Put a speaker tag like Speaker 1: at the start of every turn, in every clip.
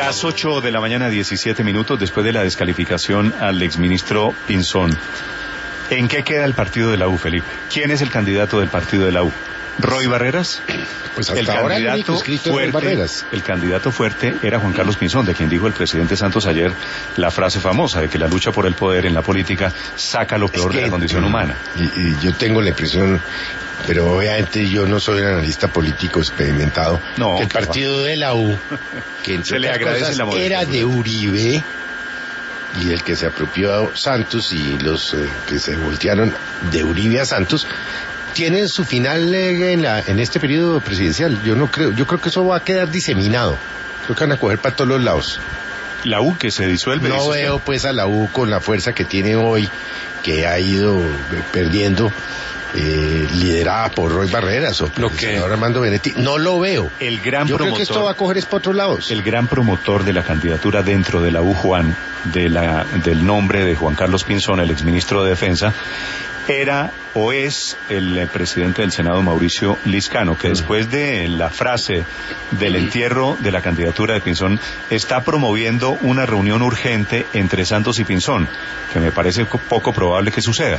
Speaker 1: Las 8 de la mañana, 17 minutos, después de la descalificación al exministro Pinzón. ¿En qué queda el partido de la U, Felipe? ¿Quién es el candidato del partido de la U? ¿Roy Barreras?
Speaker 2: Pues hasta ahora el único inscrito es Roy Barreras.
Speaker 1: El candidato fuerte era Juan Carlos Pinzón, de quien dijo el presidente Santos ayer la frase famosa de que la lucha por el poder en la política saca lo peor de la condición humana.
Speaker 2: Y yo tengo la impresión, pero obviamente yo no soy un analista político experimentado, que el partido de la U, que entre otras cosas era de Uribe, y el que se apropió a Santos y los que se voltearon de Uribe a Santos, tienen su final en este periodo presidencial. Yo creo que eso va a quedar diseminado. Creo que van a coger para todos los lados.
Speaker 1: La U que se disuelve.
Speaker 2: No veo pues a la U con la fuerza que tiene hoy, que ha ido perdiendo, liderada por Roy Barreras o por el senador Armando Benetti. No lo veo. Yo creo que esto va a coger es para otros lados.
Speaker 1: El gran promotor de la candidatura dentro de la U, Juan, del nombre de Juan Carlos Pinzón, el exministro de Defensa, era o es el presidente del Senado, Mauricio Lizcano, que después de la frase del entierro de la candidatura de Pinzón está promoviendo una reunión urgente entre Santos y Pinzón, que me parece poco probable que suceda.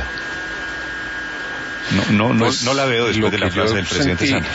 Speaker 1: No la veo después de la frase del presidente Santos.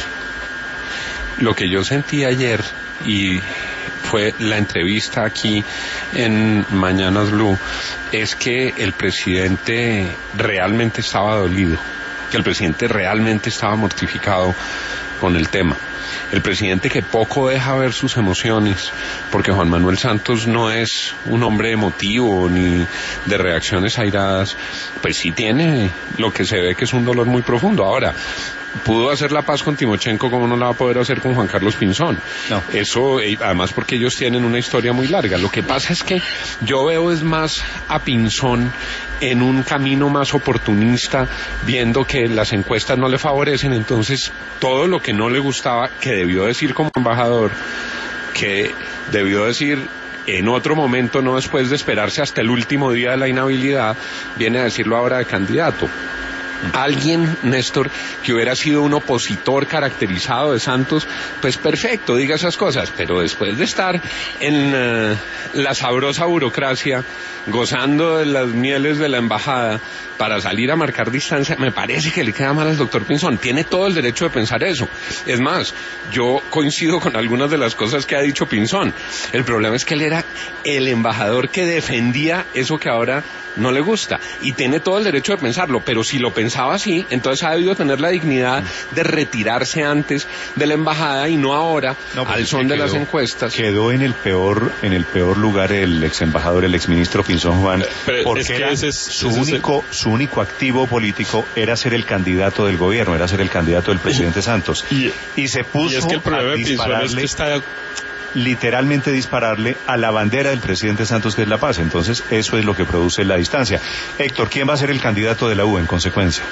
Speaker 3: Lo que yo sentí ayer y fue la entrevista aquí en Mañanas Blue, es que el presidente realmente estaba dolido, que el presidente realmente estaba mortificado con el tema. El presidente que poco deja ver sus emociones, porque Juan Manuel Santos no es un hombre emotivo ni de reacciones airadas, pues sí tiene lo que se ve que es un dolor muy profundo. Ahora, pudo hacer la paz con Timochenko, como no la va a poder hacer con Juan Carlos Pinzón. No. Eso, además porque ellos tienen una historia muy larga. Lo que pasa es que yo veo es más a Pinzón en un camino más oportunista, viendo que las encuestas no le favorecen, entonces todo lo que no le gustaba, que debió decir como embajador, que debió decir en otro momento, no después de esperarse hasta el último día de la inhabilidad, viene a decirlo ahora de candidato. Alguien, Néstor, que hubiera sido un opositor caracterizado de Santos, pues perfecto, diga esas cosas, pero después de estar en la sabrosa burocracia, gozando de las mieles de la embajada, para salir a marcar distancia, me parece que le queda mal al doctor Pinzón. Tiene todo el derecho de pensar eso. Es más, yo coincido con algunas de las cosas que ha dicho Pinzón. El problema es que él era el embajador que defendía eso que ahora no le gusta, y tiene todo el derecho de pensarlo, pero si lo pensaba así, entonces ha debido tener la dignidad de retirarse antes de la embajada y no ahora, al son de las encuestas.
Speaker 1: Quedó en el peor lugar el ex embajador, el exministro Pinzón, Juan, porque era su único activo político era ser el candidato del gobierno, era ser el candidato del presidente Santos, y se puso
Speaker 4: es que el problema
Speaker 1: a dispararle, literalmente dispararle a la bandera del presidente Santos, que es la paz. Entonces eso es lo que produce la distancia. Héctor, ¿quién va a ser el candidato de la U en consecuencia?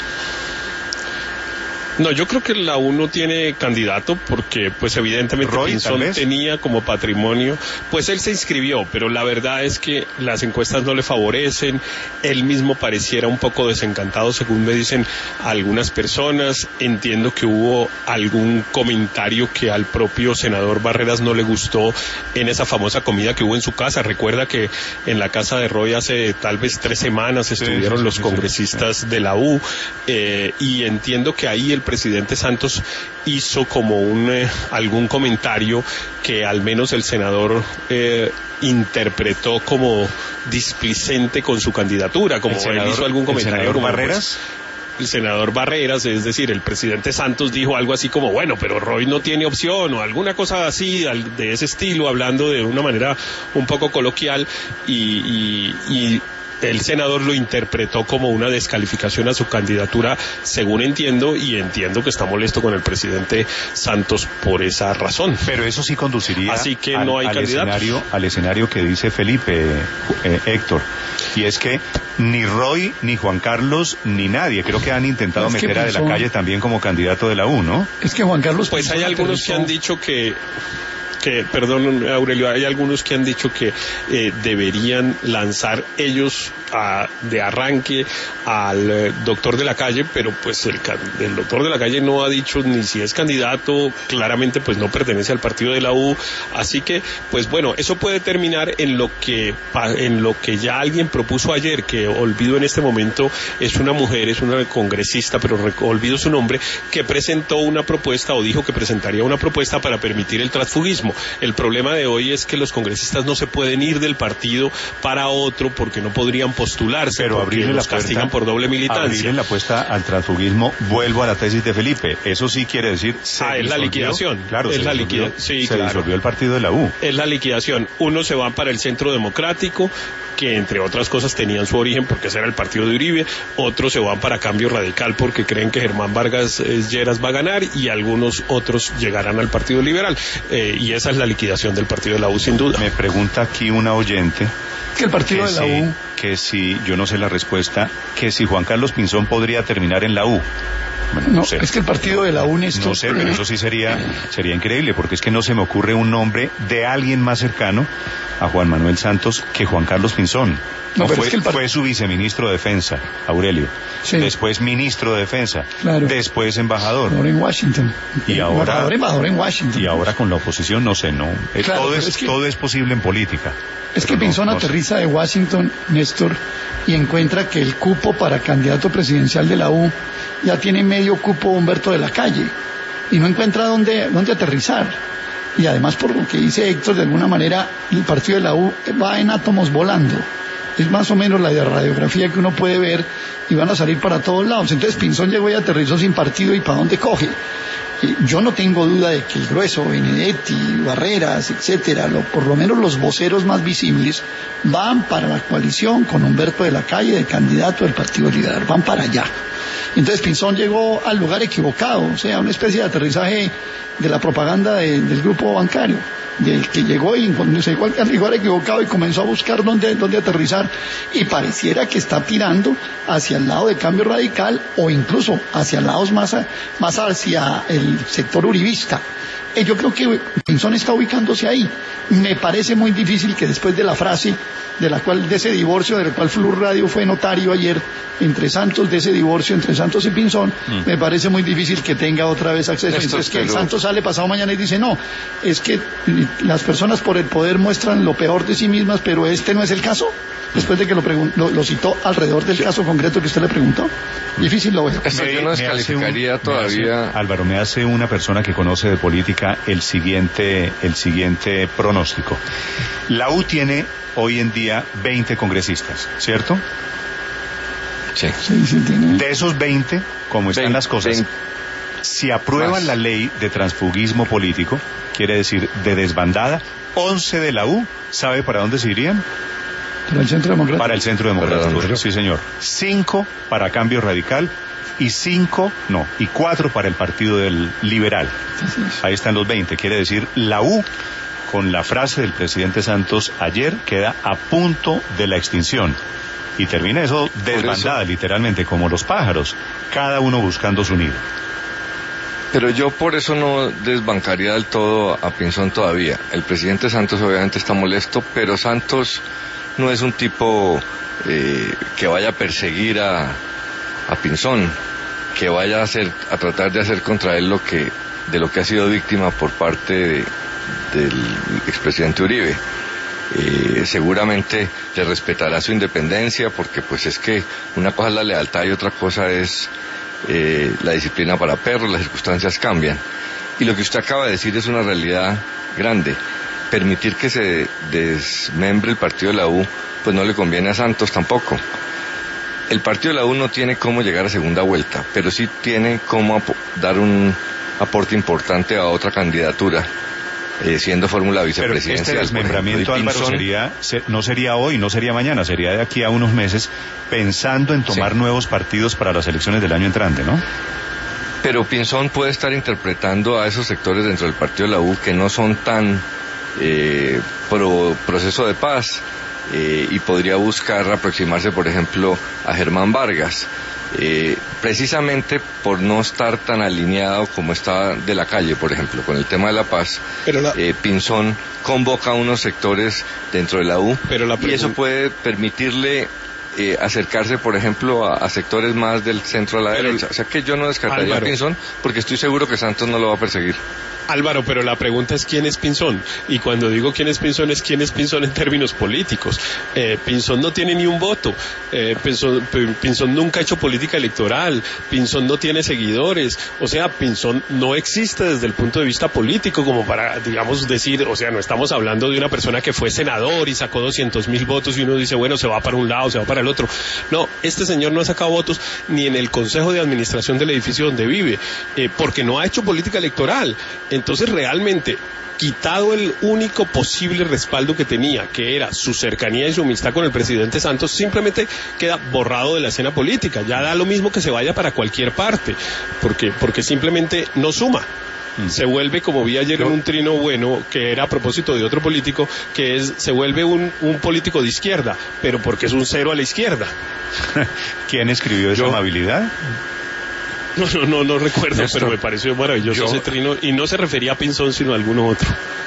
Speaker 4: No, yo creo que la U no tiene candidato porque pues evidentemente Pinzón tenía como patrimonio, pues él se inscribió, pero la verdad es que las encuestas no le favorecen, él mismo pareciera un poco desencantado según me dicen algunas personas. Entiendo que hubo algún comentario que al propio senador Barreras no le gustó en esa famosa comida que hubo en su casa. Recuerda que en la casa de Roy hace tal vez 3 semanas estuvieron los congresistas de la U, y entiendo que ahí el presidente Santos hizo como algún comentario que al menos el senador interpretó como displicente con su candidatura, como él hizo algún comentario.
Speaker 1: ¿El senador Barreras?
Speaker 4: El senador Barreras, es decir, el presidente Santos dijo algo así como, bueno, pero Roy no tiene opción, o alguna cosa así, de ese estilo, hablando de una manera un poco coloquial, y el senador lo interpretó como una descalificación a su candidatura, según entiendo, y entiendo que está molesto con el presidente Santos por esa razón.
Speaker 1: Pero eso sí conduciría
Speaker 4: así que no hay candidato.
Speaker 1: Al escenario que dice Felipe, Héctor, y es que ni Roy, ni Juan Carlos, ni nadie, creo que han intentado meter a De la Calle también como candidato de la U, ¿no?
Speaker 5: Es que Juan Carlos...
Speaker 4: Pues hay algunos que han dicho que... perdón, Aurelio, hay algunos que han dicho que deberían lanzar ellos de arranque al doctor de la calle, pero pues el doctor de la calle no ha dicho ni si es candidato, claramente pues no pertenece al partido de la U, así que pues bueno, eso puede terminar en lo que ya alguien propuso ayer, que olvido en este momento, es una mujer, es una congresista, pero olvido su nombre, que presentó una propuesta o dijo que presentaría una propuesta para permitir el transfugismo. El problema de hoy es que los congresistas no se pueden ir del partido para otro porque no podrían postularse,
Speaker 1: pero
Speaker 4: porque los castigan por doble militancia.
Speaker 1: Abrirle la apuesta al transfugismo, vuelvo a la tesis de Felipe, eso sí quiere decir
Speaker 4: es la liquidación.
Speaker 1: Claro,
Speaker 4: es la liquidación. Sí,
Speaker 1: se disolvió el partido de la U.
Speaker 4: Es la liquidación. Uno se va para el Centro Democrático, que entre otras cosas tenían su origen porque ese era el partido de Uribe, otros se van para Cambio Radical porque creen que Germán Vargas Lleras va a ganar, y algunos otros llegarán al Partido Liberal, y esa es la liquidación del partido de la U, sin duda.
Speaker 1: Me pregunta aquí una oyente
Speaker 5: que el partido de la U,
Speaker 1: que si, yo no sé la respuesta, que si Juan Carlos Pinzón podría terminar en la U. Bueno, no sé.
Speaker 5: Es que el partido de la U, Néstor,
Speaker 1: no sé, pero eso sí sería increíble, porque es que no se me ocurre un nombre de alguien más cercano a Juan Manuel Santos que Juan Carlos Pinzón. Fue su viceministro de Defensa, Aurelio. Sí. Después ministro de Defensa. Claro. Después embajador.
Speaker 5: Ahora en Washington.
Speaker 1: Y ahora
Speaker 5: embajador en Washington.
Speaker 1: Y ahora con la oposición, no sé, no. Claro, todo es posible en política.
Speaker 5: Es que Pinzón aterriza de Washington, Néstor, y encuentra que el cupo para candidato presidencial de la U ya tiene medio cupo Humberto de la Calle, y no encuentra dónde aterrizar. Y además, por lo que dice Héctor, de alguna manera el partido de la U va en átomos volando. Es más o menos la radiografía que uno puede ver, y van a salir para todos lados. Entonces Pinzón llegó y aterrizó sin partido, y ¿para dónde coge? Yo no tengo duda de que el grueso, Benedetti, Barreras, etcétera, por lo menos los voceros más visibles, van para la coalición con Humberto de la Calle de candidato del Partido Liberal, van para allá. Entonces Pinzón llegó al lugar equivocado, o sea, una especie de aterrizaje de la propaganda del grupo bancario, del que llegó y cuando se llegó al lugar equivocado y comenzó a buscar dónde aterrizar, y pareciera que está tirando hacia el lado de Cambio Radical, o incluso hacia lados más hacia el sector uribista. Yo creo que Pinzón está ubicándose ahí. Me parece muy difícil que después de la frase de ese divorcio del cual Flu Radio fue notario ayer entre Santos, de ese divorcio entre Santos y Pinzón, me parece muy difícil que tenga otra vez acceso. Entonces que Santos sale pasado mañana y dice, no, es que las personas por el poder muestran lo peor de sí mismas, pero este no es el caso. Después de que lo citó alrededor del caso concreto que usted le preguntó. Difícil lo veo.
Speaker 3: Yo no descalificaría todavía.
Speaker 1: Álvaro, me hace una persona que conoce de política el siguiente pronóstico. La U tiene hoy en día 20 congresistas, ¿cierto?
Speaker 3: Sí.
Speaker 5: Sí, tiene.
Speaker 1: De esos 20, como están las cosas, si aprueban la ley de transfugismo político, quiere decir de desbandada, 11 de la U, ¿sabe para dónde se irían?
Speaker 5: Para el Centro Democrático.
Speaker 1: Para el Centro Democrático, sí señor. 5 para Cambio Radical y 4 para el Partido del Liberal. Ahí están los 20, quiere decir la U, con la frase del presidente Santos ayer, queda a punto de la extinción. Y termina eso desbandada, literalmente, como los pájaros, cada uno buscando su nido.
Speaker 3: Pero yo por eso no desbancaría del todo a Pinzón todavía. El presidente Santos obviamente está molesto, pero Santos no es un tipo que vaya a perseguir a Pinzón, que vaya a tratar de hacer contra él de lo que ha sido víctima por parte del expresidente Uribe. Seguramente le respetará su independencia, porque pues es que una cosa es la lealtad y otra cosa es la disciplina para perros, las circunstancias cambian. Y lo que usted acaba de decir es una realidad grande. Permitir que se desmembre el partido de la U, pues no le conviene a Santos tampoco. El partido de la U no tiene cómo llegar a segunda vuelta, pero sí tiene cómo dar un aporte importante a otra candidatura, siendo fórmula vicepresidencial.
Speaker 1: Pero este desmembramiento, Álvaro, no sería hoy, no sería mañana, sería de aquí a unos meses, pensando en tomar nuevos partidos para las elecciones del año entrante, ¿no?
Speaker 3: Pero Pinzón puede estar interpretando a esos sectores dentro del partido de la U que no son tan pro proceso de paz, y podría buscar aproximarse, por ejemplo, a Germán Vargas.
Speaker 6: precisamente por no estar tan alineado como estaba de la calle, por ejemplo, con el tema de la paz. Pinzón convoca a unos sectores dentro de la U y eso puede permitirle acercarse, por ejemplo, a sectores más del centro a la derecha. O sea que yo no descartaría a Pinzón porque estoy seguro que Santos no lo va a perseguir.
Speaker 4: Álvaro, pero la pregunta es ¿quién es Pinzón? Y cuando digo quién es Pinzón en términos políticos. Pinzón no tiene ni un voto. Pinzón nunca ha hecho política electoral. Pinzón no tiene seguidores. O sea, Pinzón no existe desde el punto de vista político como para, digamos, decir, o sea, no estamos hablando de una persona que fue senador y sacó 200.000 votos y uno dice, bueno, se va para un lado, se va para el otro. No, este señor no ha sacado votos ni en el Consejo de Administración del edificio donde vive, porque no ha hecho política electoral. Entonces, realmente, quitado el único posible respaldo que tenía, que era su cercanía y su amistad con el presidente Santos, simplemente queda borrado de la escena política. Ya da lo mismo que se vaya para cualquier parte, porque simplemente no suma. Se vuelve, como vi ayer en un trino bueno, que era a propósito de otro político, se vuelve un político de izquierda, pero porque es un cero a la izquierda.
Speaker 1: ¿Quién escribió esa amabilidad?
Speaker 4: No recuerdo, Néstor, pero me pareció maravilloso ese trino, y no se refería a Pinzón sino a alguno otro.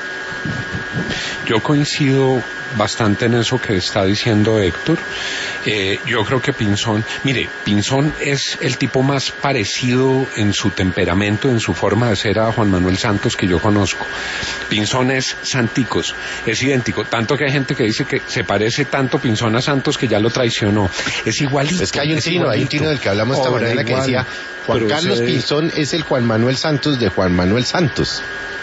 Speaker 3: Yo coincido bastante en eso que está diciendo Héctor. Yo creo que Pinzón es el tipo más parecido en su temperamento, en su forma de ser a Juan Manuel Santos que yo conozco. Pinzón es Santicos, es idéntico, tanto que hay gente que dice que se parece tanto Pinzón a Santos que ya lo traicionó. Es igualito.
Speaker 2: Es que hay un tino del que hablamos esta mañana que decía Juan Carlos Pinzón es el Juan Manuel Santos de Juan Manuel Santos.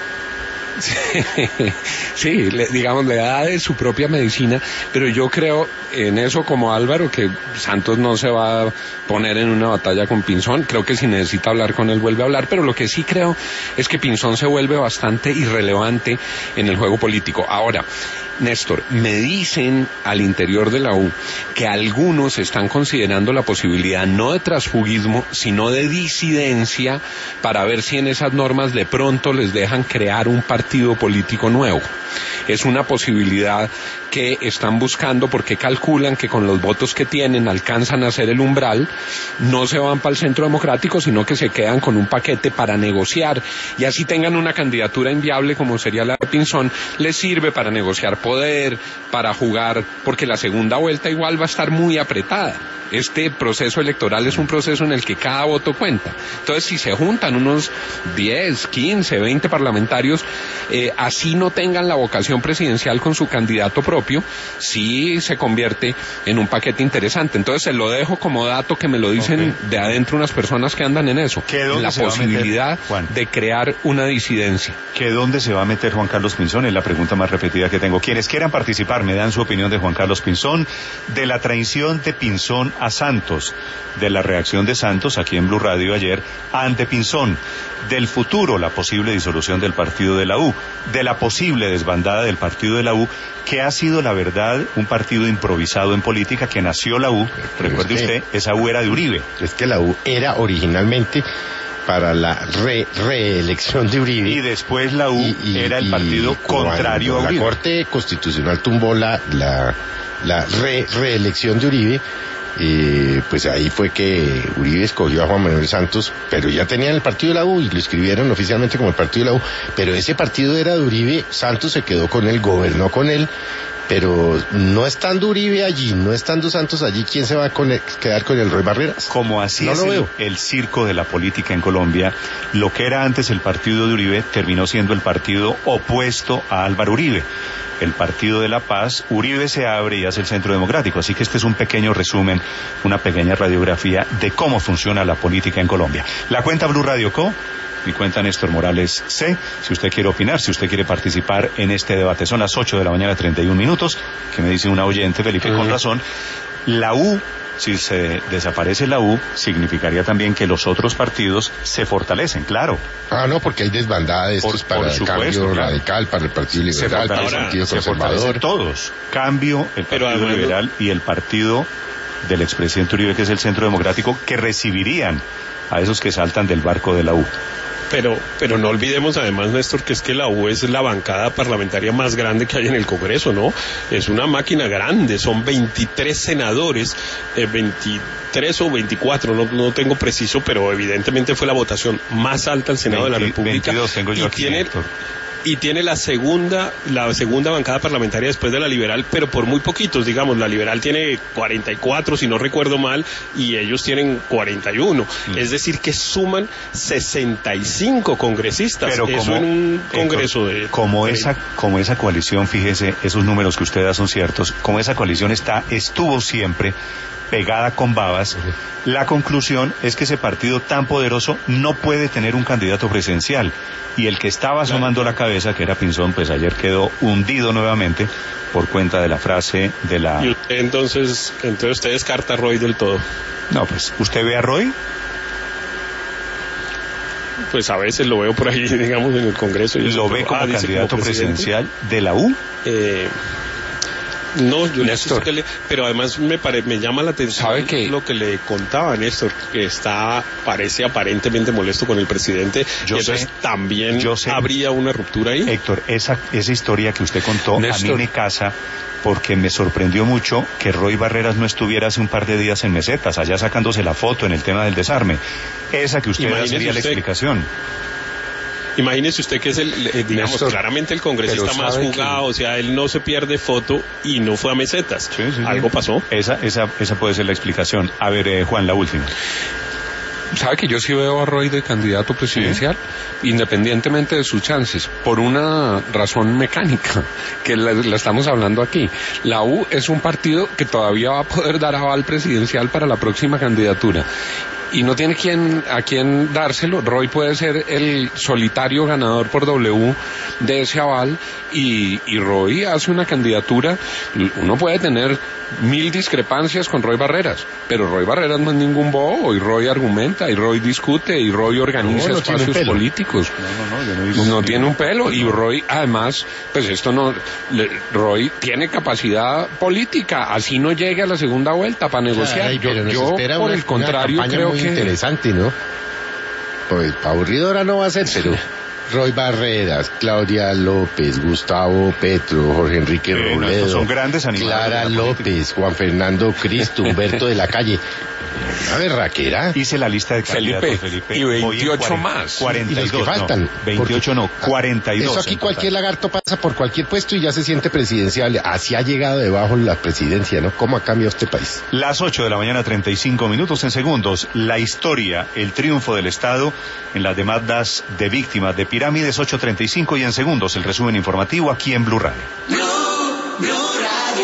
Speaker 3: Sí, digamos, le da de su propia medicina, pero yo creo en eso como Álvaro, que Santos no se va a poner en una batalla con Pinzón. Creo que si necesita hablar con él vuelve a hablar, pero lo que sí creo es que Pinzón se vuelve bastante irrelevante en el juego político. Ahora, Néstor, me dicen al interior de la U que algunos están considerando la posibilidad no de transfugismo, sino de disidencia, para ver si en esas normas de pronto les dejan crear un partido político nuevo. Es una posibilidad que están buscando porque calculan que con los votos que tienen alcanzan a hacer el umbral, no se van para el Centro Democrático, sino que se quedan con un paquete para negociar, y así tengan una candidatura inviable como sería la de Pinzón, les sirve para negociar poder, para jugar, porque la segunda vuelta igual va a estar muy apretada. Este proceso electoral es un proceso en el que cada voto cuenta. Entonces, si se juntan unos 10, 15, 20 parlamentarios, así no tengan la vocación presidencial con su candidato propio, sí se convierte en un paquete interesante. Entonces, se lo dejo como dato que me lo dicen de adentro unas personas que andan en eso, en la posibilidad de crear una disidencia.
Speaker 1: ¿Que dónde se va a meter Juan Carlos Pinzón? Es la pregunta más repetida que tengo. Quienes quieran participar, me dan su opinión de Juan Carlos Pinzón, de la traición de Pinzón a Santos, de la reacción de Santos aquí en Blue Radio ayer ante Pinzón, del futuro, la posible disolución del partido de la U, de la posible desbandada del partido de la U, que ha sido, la verdad, un partido improvisado en política, que nació la U, recuerde usted, esa U era de Uribe.
Speaker 2: Es que la U era originalmente para la reelección de Uribe.
Speaker 1: Y después la U era el partido contrario a Uribe.
Speaker 2: La Corte Constitucional tumbó la reelección de Uribe. Pues ahí fue que Uribe escogió a Juan Manuel Santos, pero ya tenían el partido de la U y lo inscribieron oficialmente como el partido de la U, pero ese partido era de Uribe. Santos se quedó con él, gobernó con él, pero no estando Uribe allí, no estando Santos allí, ¿quién se va a quedar con el Roy Barreras?
Speaker 1: Como así no es el circo de la política en Colombia, lo que era antes el partido de Uribe terminó siendo el partido opuesto a Álvaro Uribe. El Partido de la Paz, Uribe se abre y hace el Centro Democrático. Así que este es un pequeño resumen, una pequeña radiografía de cómo funciona la política en Colombia. La cuenta Blue Radio Co., mi cuenta Néstor Morales C. Si usted quiere opinar, si usted quiere participar en este debate, son las 8 de la mañana, 31 minutos, que me dice una oyente, Felipe, con razón, la U, si se desaparece la U, significaría también que los otros partidos se fortalecen, claro.
Speaker 2: No, porque hay desbandada de estos para el Cambio Radical, para el Partido Liberal, para el Partido Conservador.
Speaker 1: Todos. Cambio, el Partido Liberal y el partido del expresidente Uribe, que es el Centro Democrático, que recibirían a esos que saltan del barco de la U.
Speaker 4: Pero no olvidemos además, Néstor, que es que la U es la bancada parlamentaria más grande que hay en el Congreso, ¿no? Es una máquina grande, son 23 senadores, 23 o 24, no tengo preciso, pero evidentemente fue la votación más alta al Senado de la República.
Speaker 1: 22 tengo yo aquí,
Speaker 4: y tiene la segunda bancada parlamentaria después de la liberal, pero por muy poquitos, digamos, la liberal tiene 44, si no recuerdo mal, y ellos tienen 41, es decir que suman 65 congresistas,
Speaker 1: pero
Speaker 4: eso en un congreso de...
Speaker 1: Como esa coalición, fíjese, esos números que usted da son ciertos, como esa coalición estuvo siempre pegada con babas, la conclusión es que ese partido tan poderoso no puede tener un candidato presidencial, y el que estaba asomando la cabeza, que era Pinzón, pues ayer quedó hundido nuevamente por cuenta de la frase de la...
Speaker 4: ¿Y usted entonces usted descarta a Roy del todo?
Speaker 1: No, pues, ¿usted ve a Roy?
Speaker 4: Pues a veces lo veo por ahí, digamos, en el Congreso. Y
Speaker 1: ¿Lo ve como candidato presidencial de la U?
Speaker 4: No, yo Néstor, pero además me llama la atención lo que le contaba Néstor, que parece aparentemente molesto con el presidente, entonces también habría una ruptura ahí.
Speaker 1: Héctor, esa historia que usted contó, Néstor, a mí me casa porque me sorprendió mucho que Roy Barreras no estuviera hace un par de días en Mesetas, allá sacándose la foto en el tema del desarme. Esa que usted da sería la explicación.
Speaker 4: Imagínese usted que es digamos, Néstor, claramente el congresista más jugado, o sea, él no se pierde foto y no fue a Mesetas.
Speaker 1: Sí.
Speaker 4: ¿Algo pasó?
Speaker 1: Esa puede ser la explicación. A ver, Juan, la última.
Speaker 3: ¿Sabe que yo sí veo a Roy de candidato presidencial? ¿Sí? Independientemente de sus chances, por una razón mecánica, que la estamos hablando aquí. La U es un partido que todavía va a poder dar aval presidencial para la próxima candidatura. Y no tiene a quién dárselo. Roy puede ser el solitario ganador por W de ese aval, y Roy hace una candidatura. Uno puede tener 1000 discrepancias con Roy Barreras, pero Roy Barreras no es ningún bobo, y Roy argumenta, y Roy discute, y Roy organiza espacios políticos. No tiene un pelo, y Roy además, pues Roy tiene capacidad política, así no llegue a la segunda vuelta para negociar. Yo por el contrario creo que
Speaker 2: interesante, ¿no? Pues aburridora no va a ser, pero Roy Barreras, Claudia López, Gustavo Petro, Jorge Enrique Robledo,
Speaker 1: son grandes animadores,
Speaker 2: Clara López, Juan Fernando Cristo, Humberto de la Calle. A ver, Raquera.
Speaker 1: Hice la lista de candidatos,
Speaker 3: Felipe. Y 28 más.
Speaker 2: 42. ¿Y los que faltan?
Speaker 1: 28 no, 42.
Speaker 2: Eso aquí cualquier lagarto pasa por cualquier puesto y ya se siente presidencial. Así ha llegado debajo la presidencia, ¿no? ¿Cómo ha cambiado este país?
Speaker 1: Las 8 de la mañana, 35 minutos en segundos. La historia, el triunfo del Estado en las demandas de víctimas de pirámides, 8:35, y en segundos el resumen informativo aquí en Blue Radio.